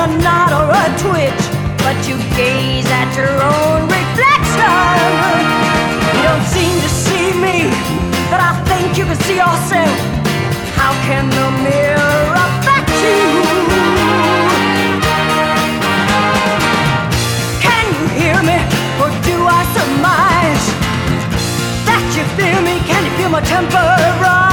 a nod or a twitch, but you gaze at your own reflection. You don't seem to see me, but I think you can see yourself. How can the mirror affect you? Can you hear me, or do I surmise that you fear me? Can you feel my temper rise?